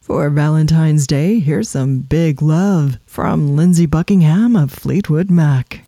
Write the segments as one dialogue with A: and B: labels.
A: For Valentine's Day, here's some Big Love from Lindsey Buckingham of Fleetwood Mac.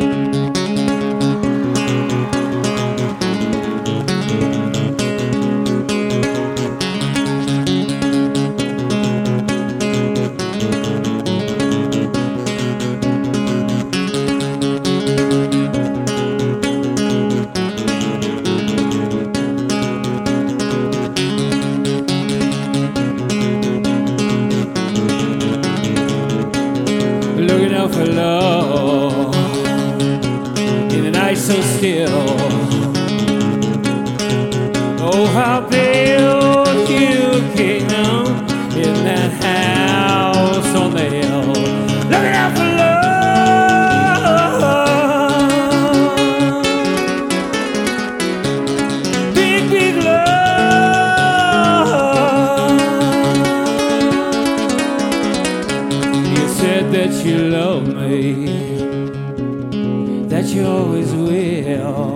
B: Looking out for love in the night so still. Oh, how pale you came in that house on the hill. Looking out for love, big, big love. You said that you love me, that you always will.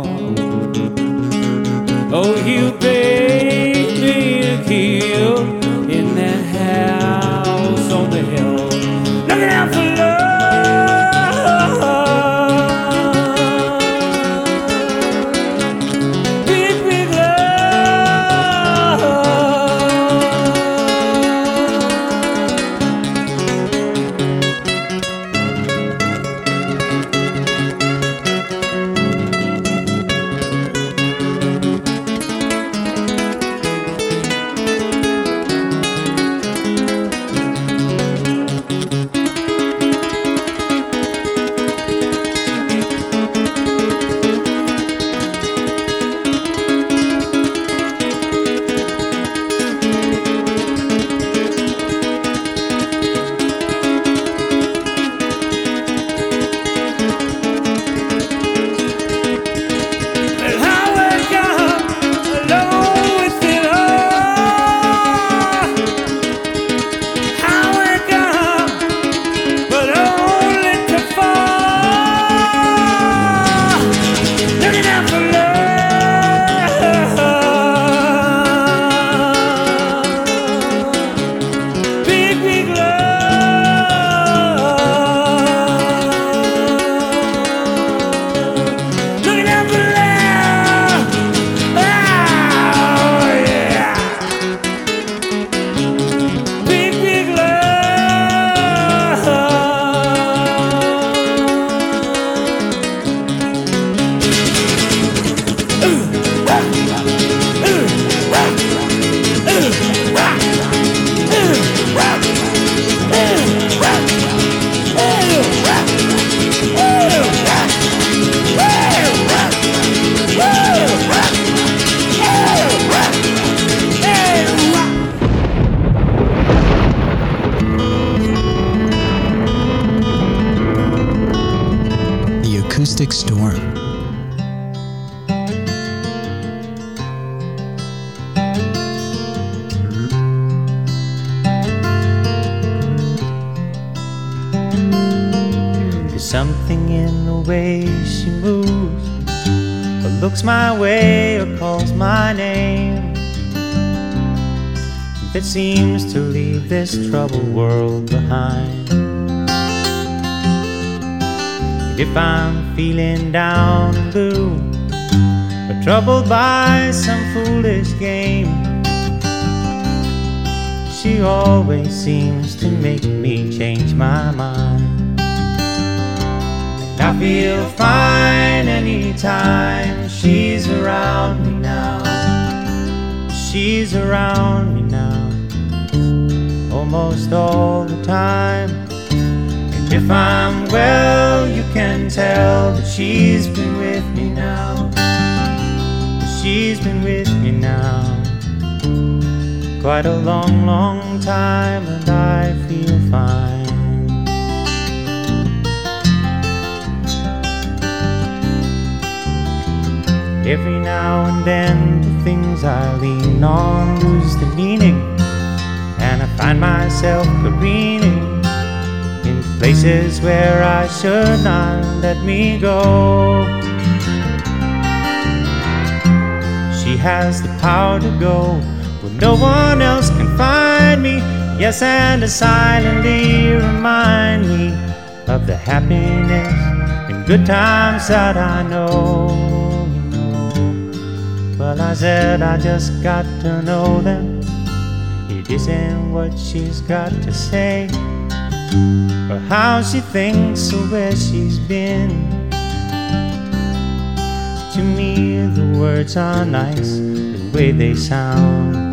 B: Oh, you bade me to kill in that house on the hill. Looking out for love, big, big love.
C: Acoustic Storm.
D: There's something in the way she moves, or looks my way, or calls my name, that seems to leave this troubled world behind. If I'm feeling down and blue, or troubled by some foolish game, she always seems to make me change my mind. And I feel fine anytime she's around me now. She's around me now, almost all the time. If I'm well, you can tell that she's been with me now. She's been with me now quite a long, long time, and I feel fine. Every now and then the things I lean on lose the meaning, and I find myself careening in places where I should not let me go. She has the power to go where no one else can find me. Yes, and to silently remind me of the happiness and good times that I know, you know. Well, I said I just got to know them. It isn't what she's got to say, or how she thinks, or where she's been. To me, the words are nice, the way they sound.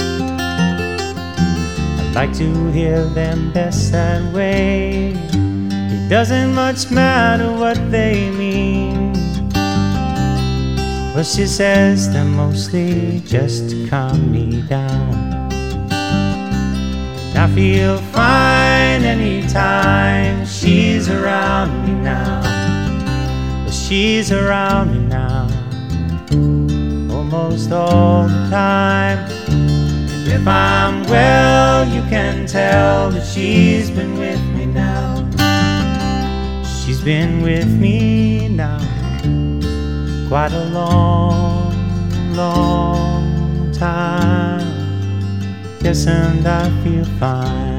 D: I like to hear them best that way. It doesn't much matter what they mean. Well, she says they're mostly just to calm me down. And I feel fine anytime she's around me now. She's around me now, almost all the time. And if I'm well, you can tell that she's been with me now. She's been with me now quite a long, long time. Yes, and I feel fine.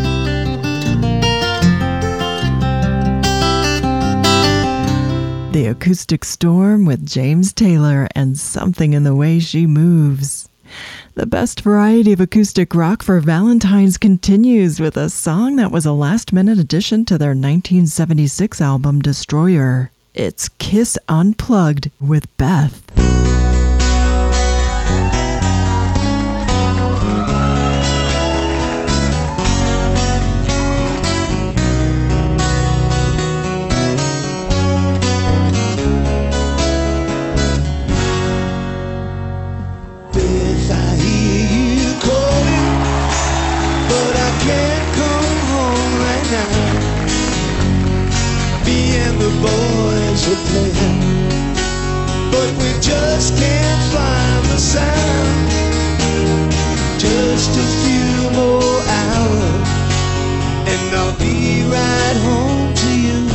A: The Acoustic Storm with James Taylor and Something in the Way She Moves. The best variety of acoustic rock for Valentine's continues with a song that was a last-minute addition to their 1976 album Destroyer. It's Kiss Unplugged with Beth.
C: But we just can't find the sound. Just a few more hours and I'll be right home to you.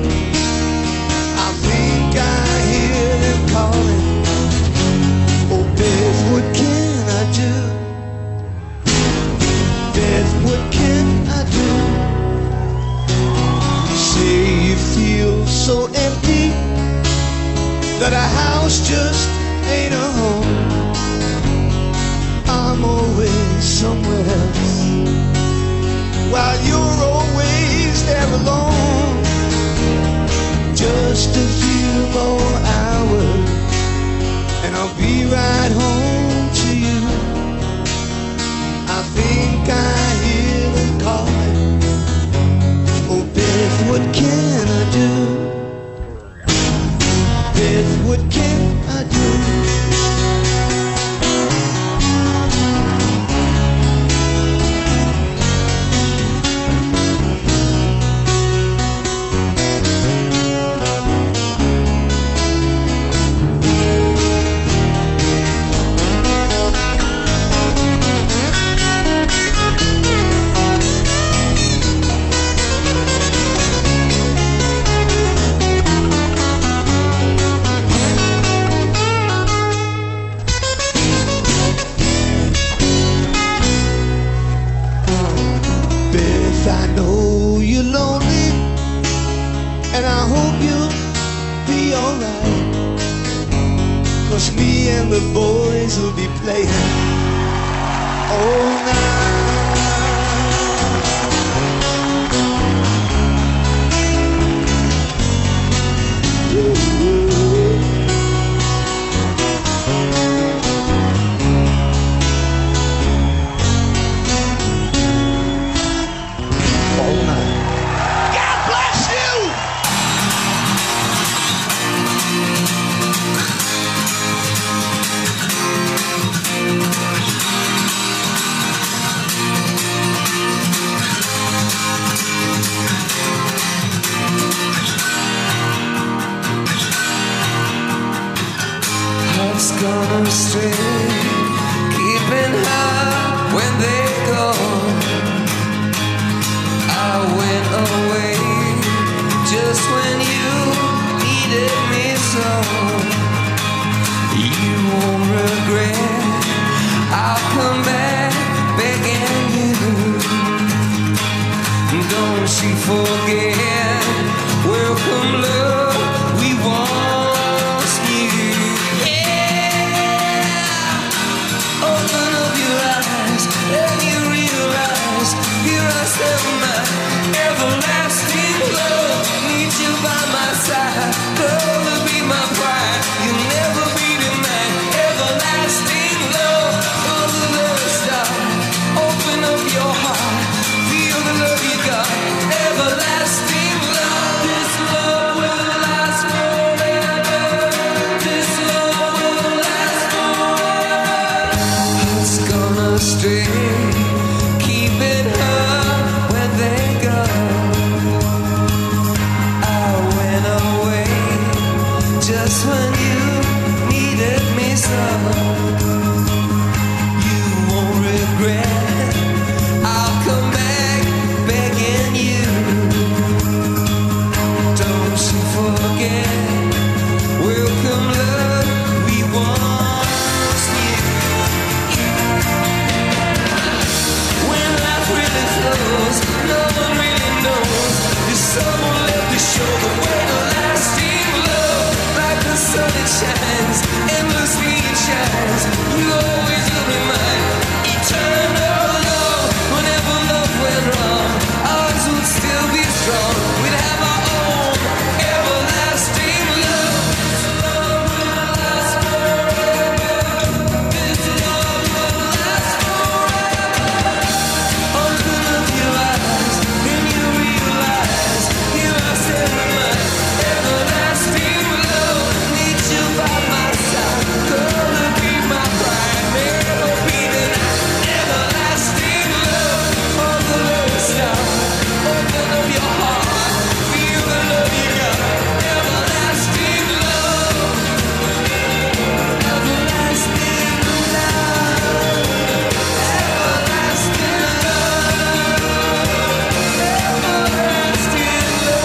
C: I think I hear them calling. Oh, Beth, what can I do? Beth, what can I do? Say you feel so empty that a house just ain't a home. I'm always somewhere else while you're always there alone. Just a few more hours and I'll be right home to you. I think I hear them calling. Oh, Beth, what can I do? Beth, what can I do? I know you're lonely, and I hope you'll be alright, 'cause me and the boys will be playing all night. you forget. Welcome, love, we want you. Yeah. Open up your eyes and you realize here I stand with my everlasting love. Need you by my side, love will be my pride. You'll never be denied. Everlasting love, all the love stop. Open up your heart, feel the love you got. Everlasting love, this love will last forever. This love will last forever. Hearts gone astray, keeping her when they go. I went away just when you needed me so. You won't regret, I'll come back begging you. Don't you forget, welcome love, we want you. When life really flows, no one really knows. There's someone left to show the way to lasting love. Like the sun it shines, endlessly it shines. You always will be mine. Eternal love, whenever love went wrong, ours would still be strong. We'd have our own everlasting love. This love will last forever. This love will last forever. Open up your eyes and you realize here I stand with my everlasting love. Need you by my side, gonna be my pride, never be denied. Everlasting love, all the love stop. Open up your heart, feel the love you got. Everlasting love, everlasting love, everlasting love, everlasting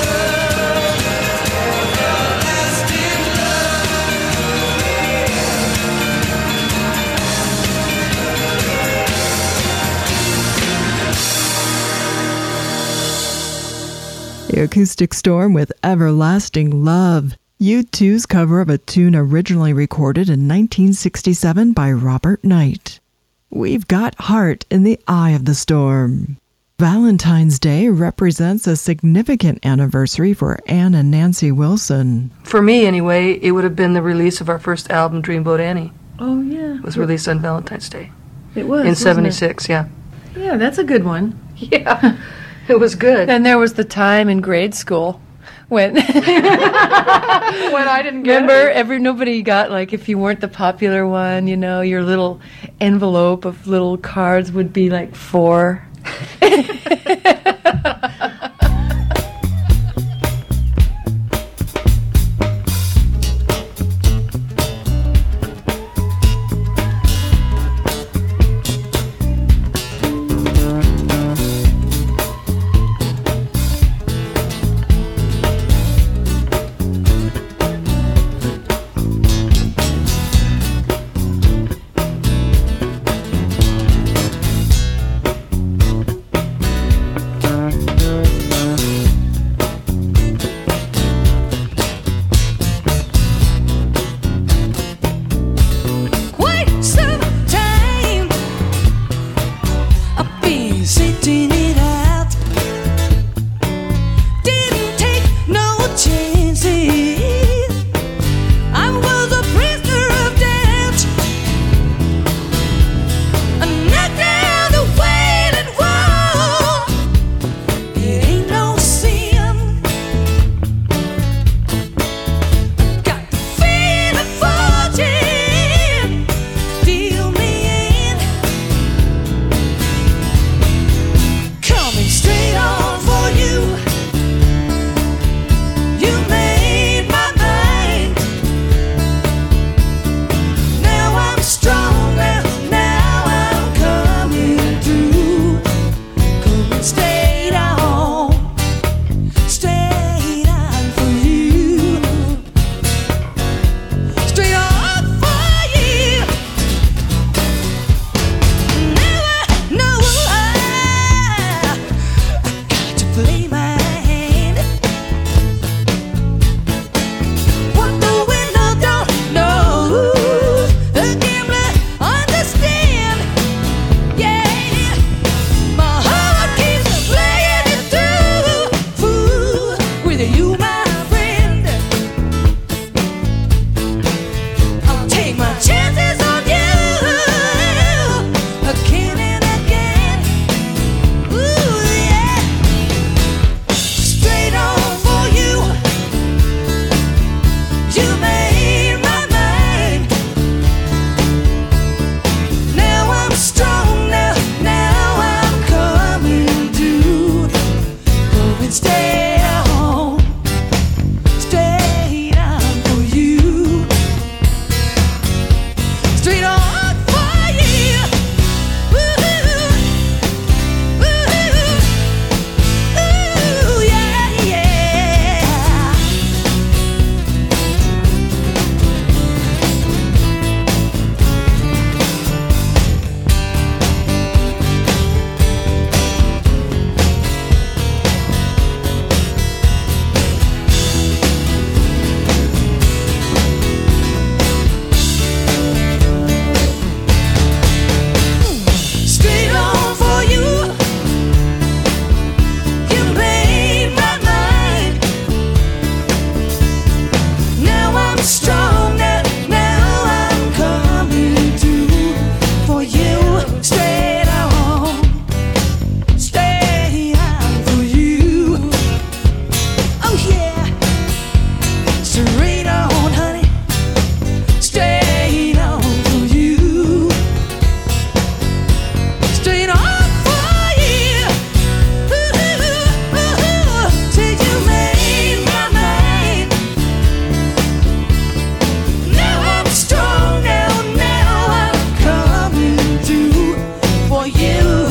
A: The Acoustic Storm with Everlasting Love. U2's cover of a tune originally recorded in 1967 by Robert Knight. We've got heart in the eye of the storm. Valentine's Day represents a significant anniversary for Ann and Nancy Wilson.
E: For me, anyway, it would have been the release of our first album, Dreamboat Annie.
F: Oh, yeah.
E: It was released on Valentine's Day.
F: It was.
E: In 76, yeah.
F: Yeah, that's a good one.
E: Yeah, it was good.
F: And there was the time in grade school when
E: When I didn't get
F: remember nobody got, like, if you weren't the popular one, you know, your little envelope of little cards would be like 4.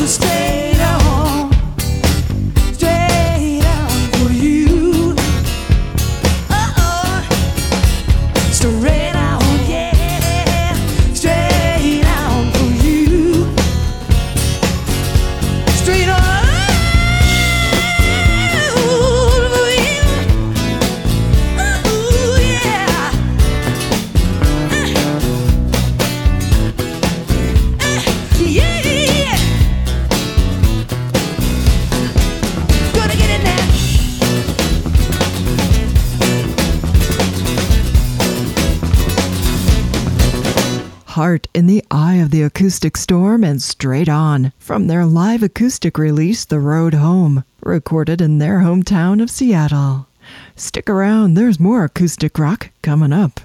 C: straight on for you. Straight on, yeah, straight on for you. Straight on for you. Ooh, yeah. Yeah. Gonna get in there.
A: Heart in the Eye of the Acoustic Storm and Straight On from their live acoustic release, The Road Home, recorded in their hometown of Seattle. Stick around, there's more acoustic rock coming up.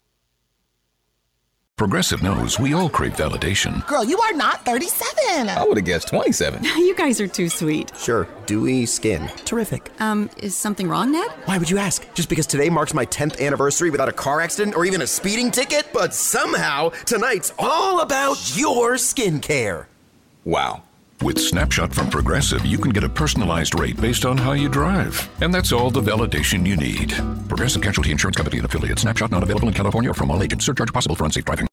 G: Progressive knows we all crave validation.
H: Girl, you are not 37.
I: I would have guessed 27.
J: You guys are too sweet.
I: Sure, dewy skin. Terrific.
J: Is something wrong, Ned?
I: Why would you ask? Just because today marks my 10th anniversary without a car accident or even a speeding ticket? But somehow, tonight's all about your skincare. Wow.
G: With Snapshot from Progressive, you can get a personalized rate based on how you drive. And that's all the validation you need. Progressive Casualty Insurance Company and affiliates. Snapshot not available in California or from all agents. Surcharge possible for unsafe driving.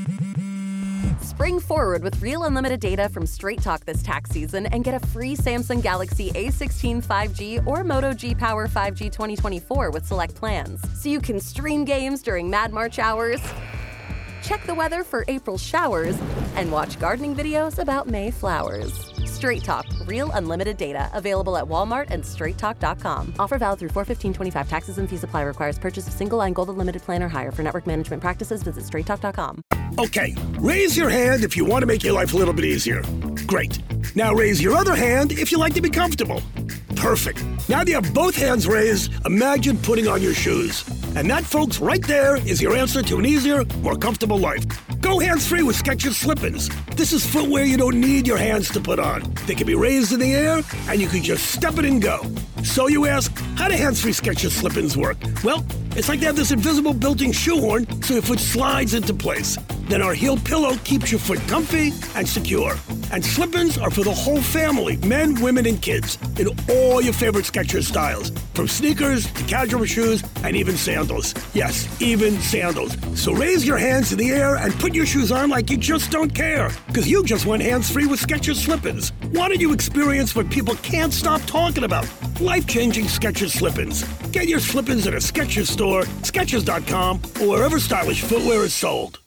K: Spring forward with real unlimited data from Straight Talk this tax season and get a free Samsung Galaxy A16 5G or Moto G Power 5G 2024 with select plans. So you can stream games during Mad March hours, check the weather for April showers, and watch gardening videos about May flowers. Straight Talk, real unlimited data. Available at Walmart and straighttalk.com. Offer valid through 4/15/25. Taxes and fees apply. Requires purchase of single line gold unlimited plan or higher. For network management practices, visit straighttalk.com.
L: Okay, raise your hand if you want to make your life a little bit easier. Great. Now raise your other hand if you like to be comfortable. Perfect. Now that you have both hands raised, imagine putting on your shoes. And that, folks, right there is your answer to an easier, more comfortable life. Go hands-free with Skechers Slip-ins. This is footwear you don't need your hands to put on. They can be raised in the air, and you can just step it and go. So you ask, how do hands-free Skechers Slip-ins work? Well, it's like they have this invisible built-in shoehorn so your foot slides into place. Then our heel pillow keeps your foot comfy and secure. And slip-ins are for the whole family, men, women, and kids, in all your favorite Skechers styles. From sneakers to casual shoes and even sandals. Yes, even sandals. So raise your hands in the air and put your shoes on like you just don't care. Because you just went hands-free with Skechers Slip-ins. Why don't you experience what people can't stop talking about? Life-changing Skechers Slip-ins. Get your Slip-ins at a Skechers store, Skechers.com, or wherever stylish footwear is sold.